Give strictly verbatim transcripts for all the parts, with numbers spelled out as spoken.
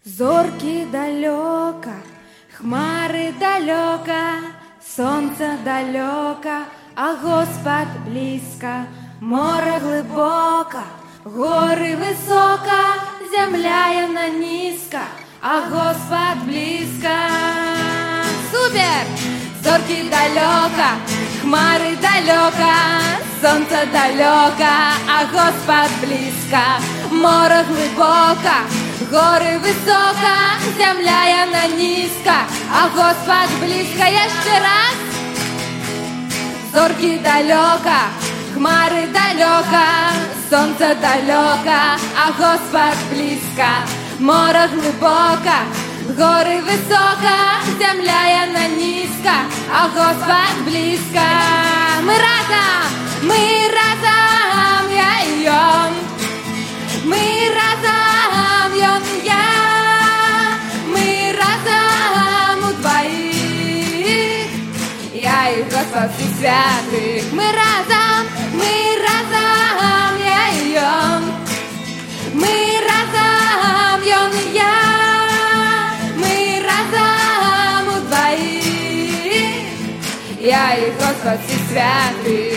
Зорки далеко, хмари далеко, сонце далеко, а Господь близько. Море глибоко, гори високо, земля яна низько, а Господь близько. Супер! Зорки далеко, хмари далеко, сонце далеко, а Господь близько. Море глибоко, гори високо, земля яна низько, а Господь близько. Я ще раз. Зорки далеко, хмари далеко, сонце далеко, а Господь близько. Море глибоко, гори високо, земля яна низько, а Господь близько. Ми разом, ми разом, я і он. Ми разом, он і я. Ми разом удвоїх, я і Господь всіх святих. Ми разом, ми разом, я і он. Ми разом, он і я. Ми разом удвоїх, я і Господь всіх святих.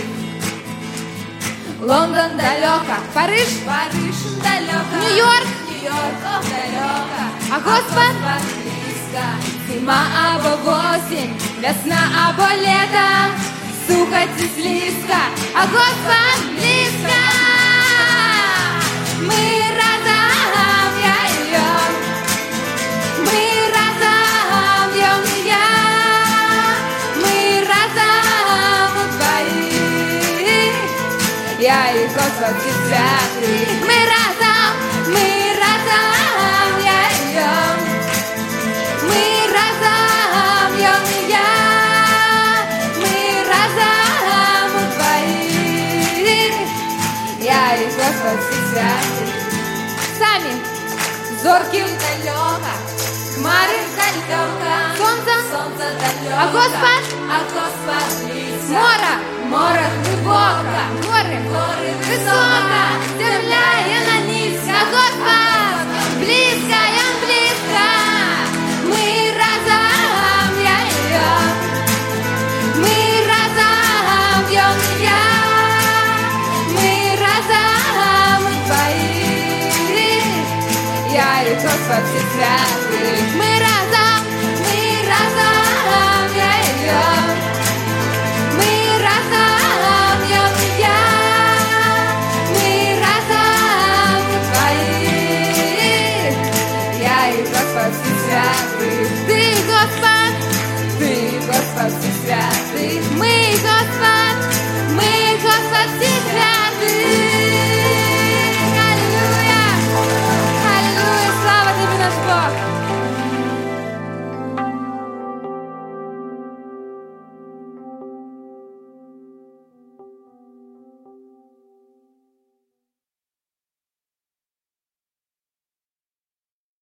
Лондон далеко, Париж, Париж далеко, Нью-Йорк, Нью-Йорк далеко, а Господь близько. Зима або осінь, весна або лето, сухость і слизько, а Господь близько. Ми разом, я і он. Ми разом, он і я. Ми разом удвоїх, я і Господь всіх святих. Ми разом, ми разом, я і он. Ми разом, он і я. Ми разом удвоїх, я і Господь всіх святих. Самі. Зорки далеко, хмари далеко, сонце, сонце далеко, а Господь, а Господь близько. Море, море глибоко, гори, гори високо, земля яна низько, а Господь близько, он близько. Ми разом, я і он. Ми разом, он і я. Ми разом удвоїх, я і Господь всіх святих. Ми разом, ми разом, я і он. Ми разом, он і я. Ми разом удвоїх, я і Господь всіх святих. Ти, Господь.